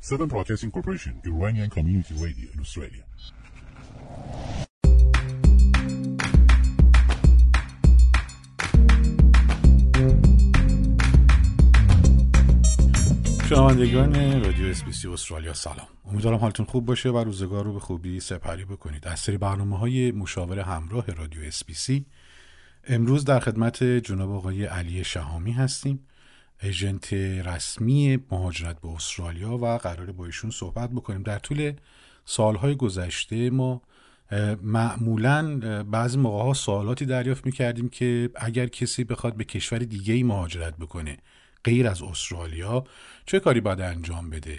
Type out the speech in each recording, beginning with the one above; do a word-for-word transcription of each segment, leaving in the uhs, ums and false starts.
Southern Broadcasting Corporation, Iranian Community Radio in Australia. شنوندگان رادیو اس بی سی استرالیا سلام. امیدوارم حالتون خوب باشه و روزگار رو به خوبی سپری بکنید. از سری برنامه‌های مشاور همراه رادیو اس بی سی امروز در خدمت جناب آقای علی شهامی هستیم، ایجنت رسمی مهاجرت به استرالیا و قراره با ایشون صحبت بکنیم. در طول سالهای گذشته ما معمولاً بعضی موقع‌ها سوالاتی دریافت می‌کردیم که اگر کسی بخواد به کشور دیگه‌ای مهاجرت بکنه غیر از استرالیا چه کاری باید انجام بده.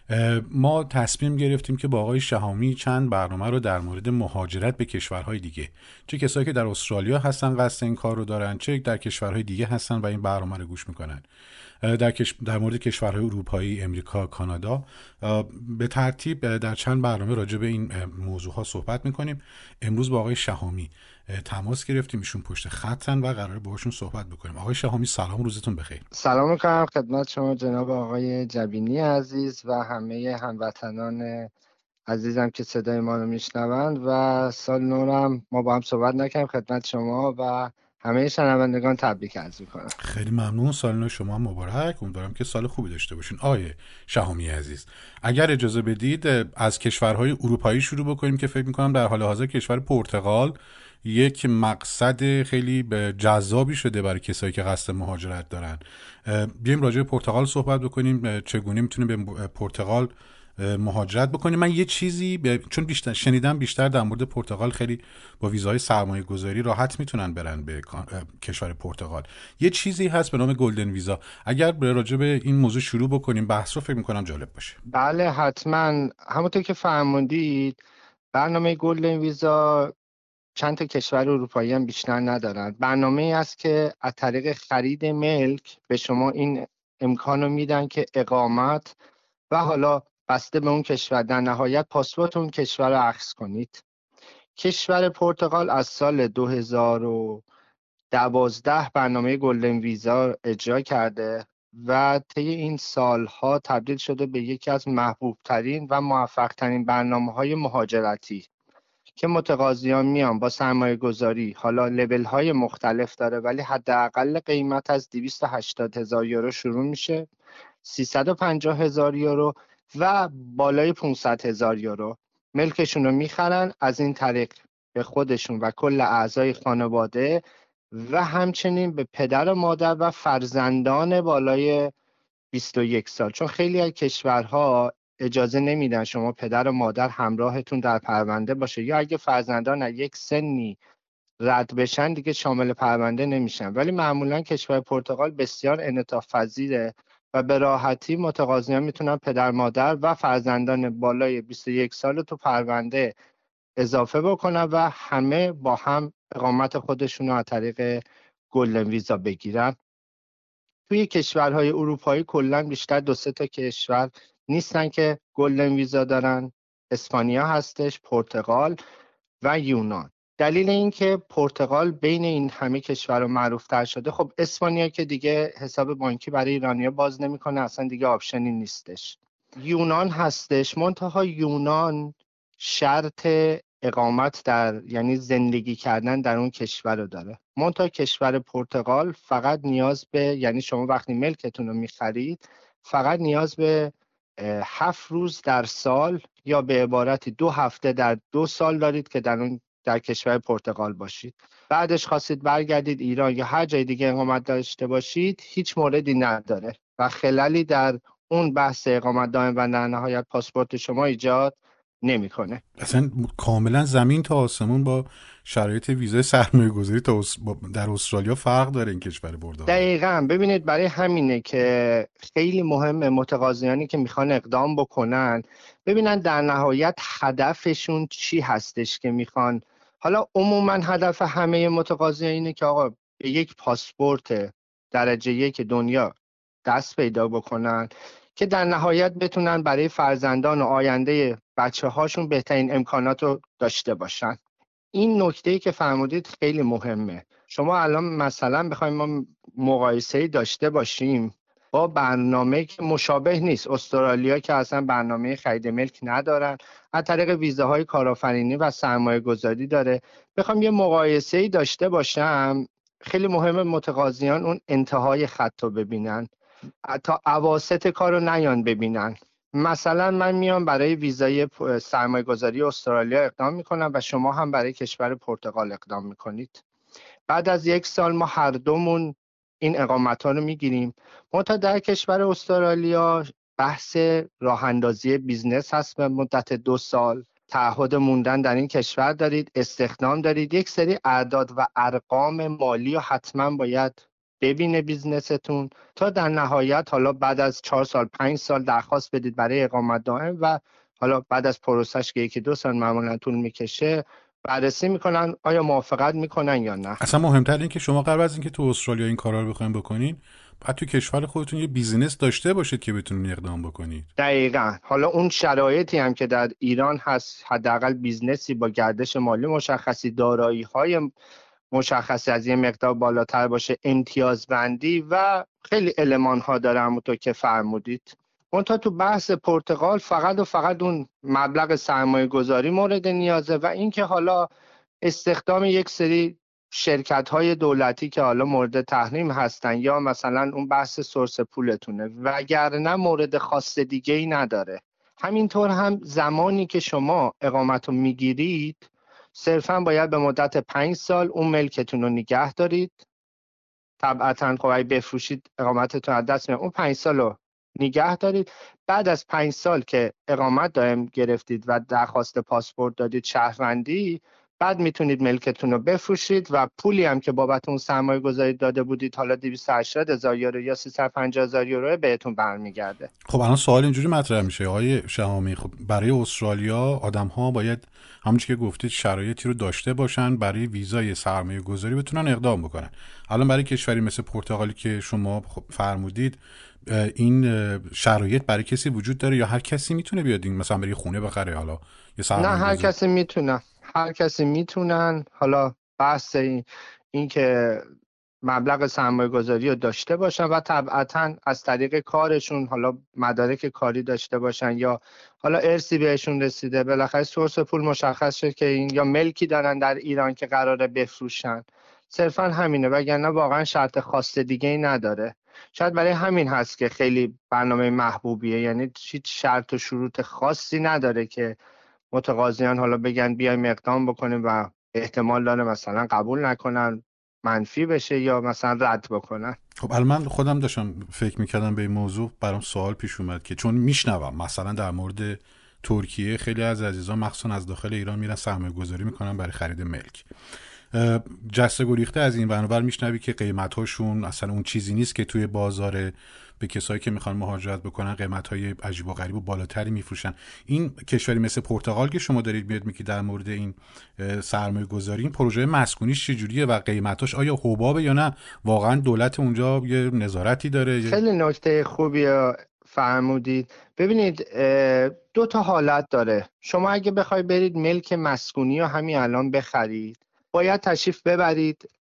ما تصمیم گرفتیم که با آقای شهامی چند برنامه رو در مورد مهاجرت به کشورهای دیگه، چه کسایی که در استرالیا هستن قصد این کار رو دارن، چه در کشورهای دیگه هستن و این برنامه رو گوش میکنن، در, کش... در مورد کشورهای اروپایی، امریکا، کانادا به ترتیب در چند برنامه راجع به این موضوع ها صحبت میکنیم. امروز با آقای شهامی تماس گرفتیم، ایشون پشت خطن و قراره باهاشون صحبت بکنیم. آقای شهامی سلام، روزتون بخیر. سلام میکنم خدمت شما جناب آقای جبینی عزیز و همه هموطنان عزیزم که صدای ما رو میشنوند و سال نورم ما با هم صحبت نکردیم. خدمت شما و همه شنوندگان تبریک عرض میکنم. خیلی ممنون، سال نو شما مبارک. امیدوارم که سال خوبی داشته باشین. آقای شهامی عزیز، اگر اجازه بدید از کشورهای اروپایی شروع بکنیم که فکر میکنم در حال حاضر کشور پرتغال یک مقصد خیلی جذابی شده برای کسایی که قصد مهاجرت دارن. بیایم راجع به پرتغال صحبت بکنیم، چگونه میتونیم به پرتغال مهاجرت بکنیم. من یه چیزی ب... چون بیشتر شنیدم بیشتر در مورد پرتغال خیلی با ویزای سرمایه گذاری راحت میتونن برن به کشور پرتغال. یه چیزی هست به نام گلدن ویزا. اگر راجع به این موضوع شروع بکنیم بحث رو، فکر میکنم جالب باشه. بله حتما. همونطور که فرمودید برنامه گلدن ویزا چند تا کشور اروپایی هم بیشتر ندارند. برنامه‌ای است که از طریق خرید ملک به شما این امکان رو میدن که اقامت و حالا بسته به اون کشور در نهایت پاسپورت اون کشور رو اخذ کنید. کشور پرتغال از سال دو هزار و دوازده برنامه گلدن ویزا اجرا کرده و طی این سالها تبدیل شده به یکی از محبوب ترین و موفق ترین برنامه‌های مهاجرتی که متقاضیان میان با سرمایه گذاری، حالا لیبل های مختلف داره ولی حداقل قیمت از دویست و هشتاد هزار یورو شروع میشه، سیصد و پنجاه هزار یورو و بالای پانصد هزار یورو ملکشون رو میخرن. از این طریق به خودشون و کل اعضای خانواده و همچنین به پدر و مادر و فرزندان بالای بیست و یک سال، چون خیلی از کشورها اجازه نمیدن شما پدر و مادر همراهتون در پرونده باشه یا اگه فرزندان از یک سنی رد بشن دیگه شامل پرونده نمیشن، ولی معمولا کشور پرتغال بسیار انعطاف پذیره و به راحتی متقاضیان میتونن پدر مادر و فرزندان بالای بیست و یک سال تو پرونده اضافه بکنن و همه با هم اقامت خودشون رو از طریق گلدن ویزا بگیرن. توی کشورهای اروپایی کلا بیشتر دو سه تا کشور نیستن که گلدن ویزا دارن. اسپانیا هستش، پرتغال و یونان. دلیل این که پرتغال بین این همه کشورها معروف‌تر شده، خب اسپانیا که دیگه حساب بانکی برای ایرانی‌ها باز نمی‌کنه، اصلا دیگه آپشنی نیستش. یونان هستش، منتها یونان شرط اقامت در یعنی زندگی کردن در اون کشور رو داره. منتها کشور پرتغال فقط نیاز به یعنی شما وقتی ملکتون رو می‌خرید فقط نیاز به هفت روز در سال یا به عبارتی دو هفته در دو سال دارید که در اون در کشور پرتغال باشید. بعدش خواستید برگردید ایران یا هر جای دیگه اقامت داشته باشید هیچ موردی نداره و خللی در اون بحث اقامت دائم و در نهایت پاسپورت شما ایجاد نمیکنه. اصلا کاملا زمین تا آسمون با شرایط ویزای سرمایه گذاری تا در استرالیا فرق داره این کشور پرتغال. دقیقاً. ببینید برای همینه که خیلی مهمه متقاضیانی که میخوان اقدام بکنن ببینن در نهایت هدفشون چی هستش که میخوان. حالا عموما هدف همه متقاضیان اینه که آقا به یک پاسپورت درجه یک دنیا دست پیدا بکنن که در نهایت بتونن برای فرزندان و آینده بچه هاشون بهترین امکانات رو داشته باشن. این نکته‌ای که فرمودید خیلی مهمه. شما الان مثلا بخوایم ما مقایسه‌ای داشته باشیم با برنامه که مشابه نیست. استرالیا که اصلا برنامه خرید ملک ندارن، از طریق ویزاهای کارآفرینی و سرمایه گذاری داره. بخوام یه مقایسه‌ای داشته باشم، خیلی مهمه متقاضیان اون انتهای خط رو ببینن، تا اواسط کار رو نیان ببینن. مثلا من میام برای ویزای سرمایه گذاری استرالیا اقدام میکنم و شما هم برای کشور پرتغال اقدام میکنید. بعد از یک سال ما هر دومون این اقامت ها رو میگیریم. منتها در کشور استرالیا بحث راه اندازی بیزنس هست به مدت دو سال. تعهد موندن در این کشور دارید، استخدام دارید، یک سری اعداد و ارقام مالی رو حتما باید ببینه بیزنستون تا در نهایت حالا بعد از چهار سال پنج سال درخواست بدید برای اقامت دائم و حالا بعد از پروسش که یکی دو سال معمولا طول میکشه بررسی میکنن آیا موافقت میکنن یا نه. اصلا مهمتر این که شما قبل از اینکه تو استرالیا این کارا رو بخواید بکنین، بعد تو کشور خودتون یه بیزینس داشته باشید که بتونین اقدام بکنید. دقیقاً. حالا اون شرایطی هم که در ایران هست، حداقل بیزنسی با گردش مالی مشخصی، دارایی‌های مشخصی از یه مقدار بالاتر باشه، امتیازبندی و خیلی المان‌ها داره همونطور که فرمودید. منتها تو بحث پرتغال فقط و فقط اون مبلغ سرمایه گذاری مورد نیازه و اینکه حالا استخدام یک سری شرکت‌های دولتی که حالا مورد تحریم هستن یا مثلا اون بحث سورس پولتونه، وگرنه مورد خاص دیگه ای نداره. همینطور هم زمانی که شما اقامت رو میگیرید صرفا باید به مدت پنج سال اون ملکتون رو نگه دارید. طبعا خب اگه بفروشید اقامتتون از دست میاد، اون پنج سال رو نگه دارید. بعد از پنج سال که اقامت دائم گرفتید و درخواست پاسپورت دادید، شهروندی، بعد میتونید ملکتون رو بفروشید و پولی هم که بابت اون سرمایه گذاری داده بودید، حالا دویست و هشتاد هزار یورو یا سیصد و پنجاه هزار یورو بهتون برمیگرده. خب الان سوال اینجوری مطرح میشه آقای شهامی، خب برای استرالیا آدم ها باید همونجوری که گفتید شرایطی رو داشته باشن برای ویزای سرمایه گذاری بتونن اقدام بکنن. الان برای کشوری مثل پرتغالی که شما فرمودید این شرایط برای کسی وجود داره یا هر کسی میتونه بیاد این مثلا برای خونه بخره؟ حالا یه سرمایه نه، هر گذاری... کسی میتونه، هر کسی میتونن. حالا بحث این, این که مبلغ سرمایه گذاری رو داشته باشن و طبعا از طریق کارشون حالا مدارک کاری داشته باشن یا حالا ارثی بهشون رسیده، بالاخره سورس پول مشخص شد که این یا ملکی دارن در ایران که قراره بفروشن. صرفا همینه، وگرنه واقعا شرط خاص دیگه ای نداره. شاید برای همین هست که خیلی برنامه محبوبیه، یعنی هیچ شرط و شروط خاصی نداره که متقاضیان حالا بگن بیایم اقدام بکنیم و احتمال داره مثلا قبول نکنن، منفی بشه یا مثلا رد بکنن. خب الان من خودم داشتم فکر میکردم به این موضوع، برام سوال پیش اومد که چون میشنوم مثلا در مورد ترکیه خیلی از عزیزان مخصوصا از داخل ایران میرن سرمایه گذاری میکنن برای خرید ملک، جسته گریخته از این ورانور میشنوی که قیمتاشون اصلا اون چیزی نیست که توی بازار به کسایی که میخوان مهاجرت بکنن قیمت‌های عجیب و غریب و بالاتری میفروشن. این کشوری مثل پرتغال که شما دارید میاد میگی در مورد این سرمایه گذاری، این پروژه مسکونیش چجوریه و قیمتاش آیا حبابه یا نه واقعا دولت اونجا یه نظارتی داره؟ خیلی نکته خوبی فرمودید. ببینید دو تا حالت داره. شما اگه بخوای برید ملک مسکونی رو همین الان بخرید، باید تشریف ببرید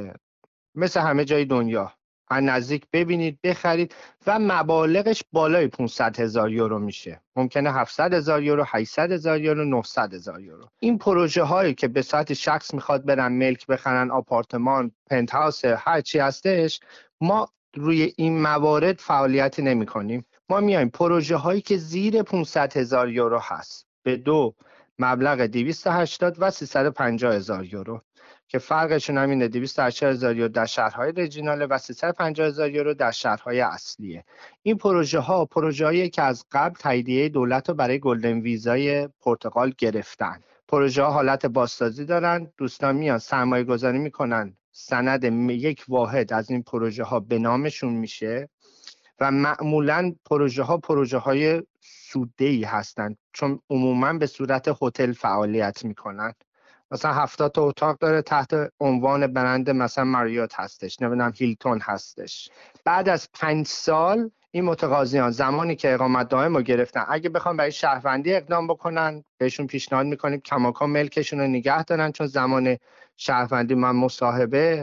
مثل همه جای دنیا از نزدیک ببینید بخرید و مبالغش بالای پانصد هزار یورو میشه، ممکنه هفتصد هزار یورو، هشتصد هزار یورو، نهصد هزار یورو. این پروژه هایی که به صورت شخص میخواد برن ملک بخرن، آپارتمان، پنت هاوس، هر چی هستش، ما روی این موارد فعالیتی نمی کنیم. ما میایم پروژه هایی که زیر پانصد هزار یورو هست به دو مبلغ دویست و هشتاد و سیصد و پنجاه هزار یورو که فرقشون همینه، دویست و هشتاد هزار یورو در شهرهای رژینال و سیصد و پنجاه هزار یورو در شهرهای اصلیه. این پروژه ها پروژه هایی که از قبل تاییدیه دولت رو برای گلدن ویزای پرتغال گرفتن. پروژه ها حالت بازسازی دارن، دوستان میان سرمایه گذاری میکنن، سند یک واحد از این پروژه ها به نامشون میشه و معمولاً پروژه ها پروژه های سوددهی هستن چون عموماً به صورت هتل فعالیت میکنن. مثلا هفتاد تا اتاق داره تحت عنوان برند مثلا ماریوت هستش، نمیدونم هیلتون هستش. بعد از پنج سال این متقاضیان زمانی که اقامت دائم رو گرفتن، اگه بخوام برای شهروندی اقدام بکنن بهشون پیشنهاد میکنیم کماکان ملکشون رو نگه دارن، چون زمان شهروندی من مصاحبه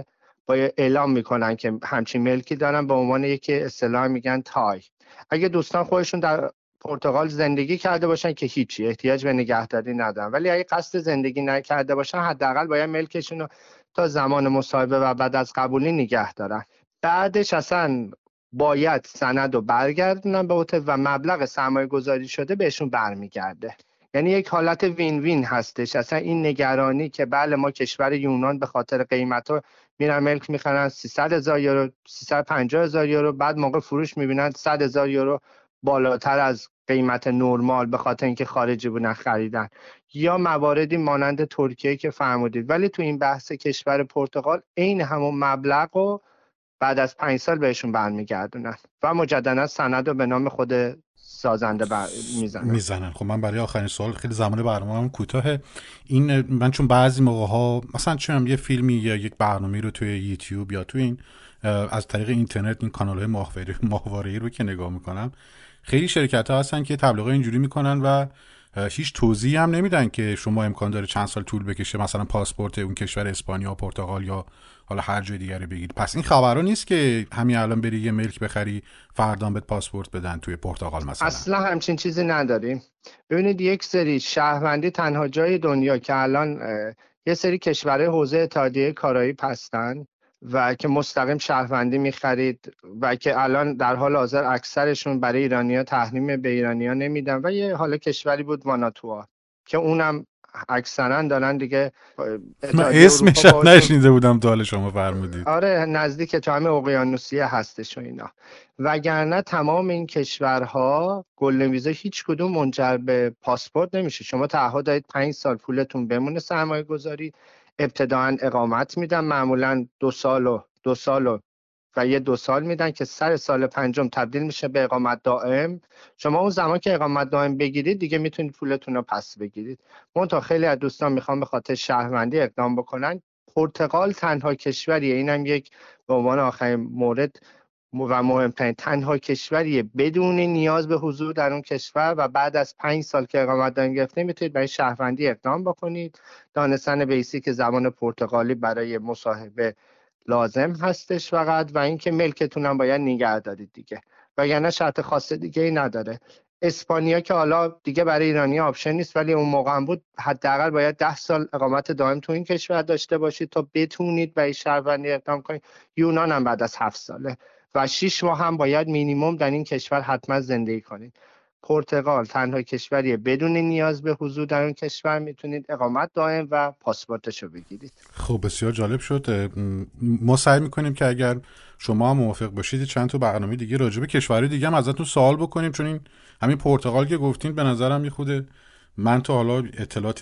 باید اعلام میکنن که همچین ملکی دارن، به عنوان یکی اصطلاح میگن تای. اگه دوستان خودشون در پرتغال زندگی کرده باشن که هیچی احتیاج به نگهداری ندارن، ولی اگه قصد زندگی نکرده باشن حداقل باید ملکشون رو تا زمان مصاحبه و بعد از قبولی نگه دارن. بعدش اصلا باید سند رو برگردونن به هتل و مبلغ سرمایه گذاری شده بهشون برمیگرده. یعنی یک حالت وین وین هستش. اصلا این نگرانی که بله ما کشور یونان به خاطر قیمتا میرن ملک میخرن سیصد هزار یورو سیصد و پنجاه هزار یورو، بعد موقع فروش میبینن صد هزار یورو بالاتر از قیمت نرمال به خاطر اینکه خارجی بودن خریدن، یا مواردی مانند ترکیه که فرمودید. ولی تو این بحث کشور پرتغال عین همون مبلغ رو بعد از پنج سال بهشون برمیگردونن و مجددا سند رو به نام خود سازنده بر... میزنن میزنن خب من برای آخرین سوال، خیلی زمان برنامه‌ام کوتاهه، این من چون بعضی موقع ها مثلا چون یه فیلمی یا یک برنامه‌ای رو توی یوتیوب یا توی این از طریق اینترنت این کانال‌های ماهواره ماهواره‌ای رو که نگاه میکنم، خیلی شرکت‌ها هستن که تبلیغات اینجوری میکنن و هیچ توضیحی هم نمیدن که شما امکان داره چند سال طول بکشه مثلا پاسپورت اون کشور اسپانیا، پرتغال یا حالا هر جای دیگه بگیرید. پس این خبرها نیست که همین الان بری یه ملک بخری فردا بهت پاسپورت بدن توی پرتغال مثلا. اصلا همچین چیزی نداریم. ببینید یک سری شهروندی تنها جای دنیا که الان یه سری کشورهای حوزه اتحادیه کارائیب هستن و که مستقیم شهروندی میخرید و که الان در حال حاضر اکثرشون برای ایرانی‌ها تحریم به ایرانی‌ها نمیدن و یه حالا کشوری بود واناتوآ که اونم اکثرا دارن دیگه. من اسمش هم نشنیده بودم تا حالا شما فرمودید. آره نزدیک تو همه اقیانوسیه هستش و اینا. وگرنه تمام این کشورها گلدن ویزا هیچ کدوم منجر به پاسپورت نمیشه. شما تعهد دارید پنج سال پولتون بمونه سرمایه گذاری، ابتداً اقامت میدن، معمولاً دو سال و دو سال و و یه دو سال میدن که سر سال پنجم تبدیل میشه به اقامت دائم. شما اون زمان که اقامت دائم بگیرید دیگه میتونید پولتون رو پس بگیرید. منتها خیلی از دوستان میخوان به خاطر شهروندی اقدام بکنن. پرتغال تنها کشوریه، اینم یک به عنوان آخرین مورد و مهمترین، تنها کشوریه بدون نیاز به حضور در اون کشور و بعد از پنج سال که اقامت دائم گرفته میتونید برای شهروندی اقدام بکنید. دانستن بیسیک زبان پرتغالی برای مصاحبه لازم هستش فقط، و اینکه ملکتون هم باید نگه دارید دیگه، وگرنه شرط خاص دیگه ای نداره. اسپانیا که حالا دیگه برای ایرانی آپشن نیست، ولی اون موقع هم بود حداقل باید ده سال اقامت دائم تو این کشور داشته باشید تا بتونید برای شهروندی اقدام کنید. یونان هم بعد از هفت ساله و شش ماه هم باید مینیمم در این کشور حتما زندگی کنید. پرتغال تنها کشوریه بدون نیاز به حضور در اون کشور میتونید اقامت دائم و پاسپورتشو بگیرید. خب بسیار جالب شد. ما سعی میکنیم که اگر شما هم موافق باشید چند تا برنامه دیگه راجع به کشورهای دیگه هم ازتون سوال بکنیم، چون این همین پرتغال که گفتین به نظرم میخوده من تا حالا اطلاعات